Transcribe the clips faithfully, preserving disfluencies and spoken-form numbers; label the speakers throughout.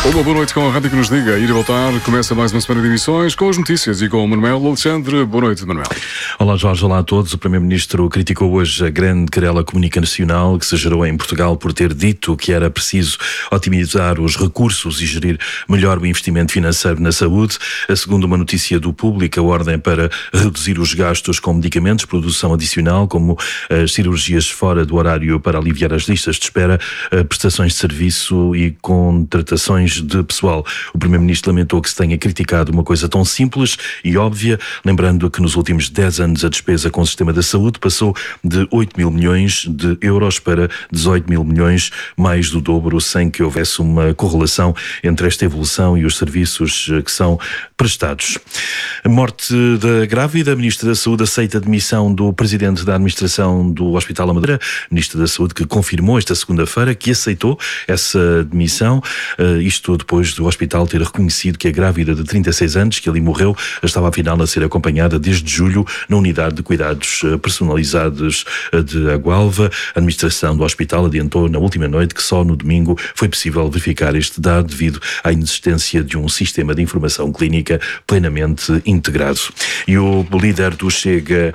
Speaker 1: Uma boa noite com a Rádio que nos liga. Ir e voltar, começa mais uma semana de emissões com as notícias e com o Manuel Alexandre. Boa noite, Manuel.
Speaker 2: Olá Jorge, olá a todos. O Primeiro-Ministro criticou hoje a grande querela comunicacional que se gerou em Portugal por ter dito que era preciso otimizar os recursos e gerir melhor o investimento financeiro na saúde. Segundo uma notícia do Público, a ordem para reduzir os gastos com medicamentos, produção adicional, como as cirurgias fora do horário para aliviar as listas de espera, prestações de serviço e contratações de pessoal. O Primeiro-Ministro lamentou que se tenha criticado uma coisa tão simples e óbvia, lembrando que nos últimos dez anos a despesa com o sistema da saúde passou de oito mil milhões de euros para dezoito mil milhões, mais do dobro, sem que houvesse uma correlação entre esta evolução e os serviços que são prestados. A morte da grávida, a Ministra da Saúde aceita a demissão do Presidente da Administração do Hospital Amadora, Ministra da Saúde que confirmou esta segunda-feira que aceitou essa demissão, uh, isto depois do hospital ter reconhecido que a grávida de trinta e seis anos, que ali morreu, estava afinal a ser acompanhada desde julho na unidade de cuidados personalizados de Agualva. A administração do hospital adiantou na última noite que só no domingo foi possível verificar este dado devido à inexistência de um sistema de informação clínica plenamente integrado. E o líder do Chega,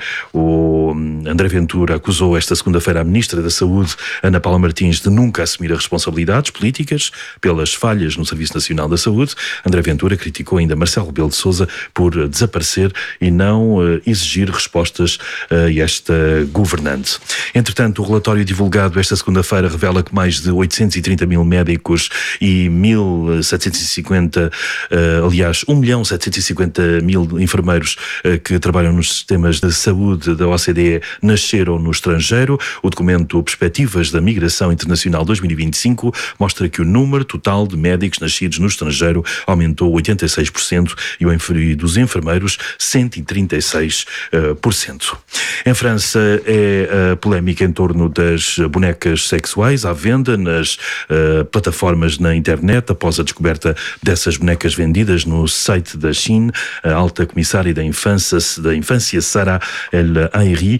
Speaker 2: o André Ventura, acusou esta segunda-feira a Ministra da Saúde, Ana Paula Martins, de nunca assumir as responsabilidades políticas pelas falhas no Serviço Nacional da Saúde. André Ventura criticou ainda Marcelo Rebelo de Sousa por desaparecer e não uh, exigir respostas a uh, esta governante. Entretanto, o relatório divulgado esta segunda-feira revela que mais de oitocentos e trinta mil médicos e mil setecentos e cinquenta, uh, aliás, um milhão setecentos e cinquenta mil enfermeiros uh, que trabalham nos sistemas de saúde da O C D E nasceram no estrangeiro. O documento Perspectivas da Migração Internacional dois mil e vinte e cinco mostra que o número total de médicos nascidos no estrangeiro aumentou oitenta e seis por cento e o dos enfermeiros cento e trinta e seis por cento. Em França é a polémica em torno das bonecas sexuais à venda nas uh, plataformas na internet após a descoberta dessas bonecas vendidas no site da China. A alta comissária da infância, da infância Sarah El Haïry,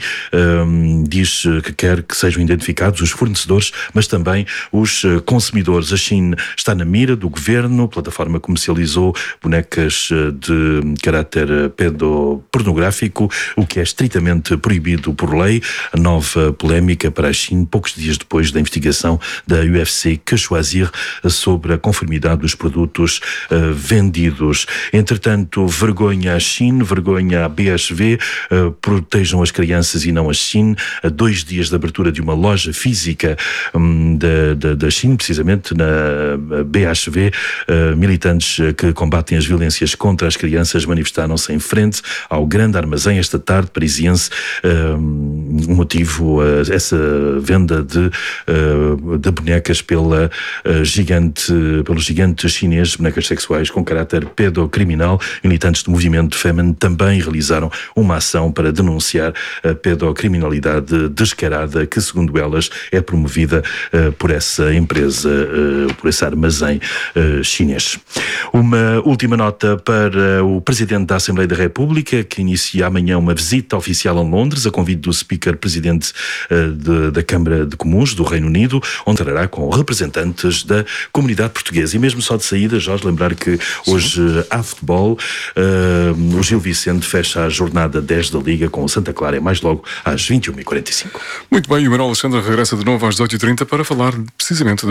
Speaker 2: um, diz que quer que sejam identificados os fornecedores, mas também os consumidores. A China está na mira do governo. A plataforma comercializou bonecas de caráter pedopornográfico, o que é estritamente proibido por lei. A nova polémica para a China, poucos dias depois da investigação da U F C que Choisir sobre a conformidade dos produtos uh, vendidos. Entretanto, vergonha à China, vergonha à B S V, uh, protejam as crianças e não a China. A dois dias da abertura de uma loja física um, da, da, da China, precisamente na B S V, uh, militantes que combatem as violências contra as crianças manifestaram-se em frente ao grande armazém esta tarde parisiense. Um motivo, uh, essa venda de, uh, de bonecas pela, uh, gigante, pelo gigante chinês, bonecas sexuais com caráter pedocriminal. Militantes do movimento Femen também realizaram uma ação para denunciar a pedocriminalidade descarada que, segundo elas, é promovida uh, por essa empresa, uh, por esse armazém uh, chinês. Uma última nota para o Presidente da Assembleia da República, que inicia amanhã uma visita oficial a Londres, a convite do Speaker Presidente uh, de, da Câmara de Comuns do Reino Unido, onde trará com representantes da comunidade portuguesa. E mesmo só de saída, Jorge, lembrar que hoje uh, há futebol. Uh, o Gil Vicente fecha a jornada dez da Liga com o Santa Clara, é mais logo às vinte e uma e quarenta e cinco.
Speaker 1: Muito bem, o Manuel Alexandre regressa de novo às dezoito e trinta para falar precisamente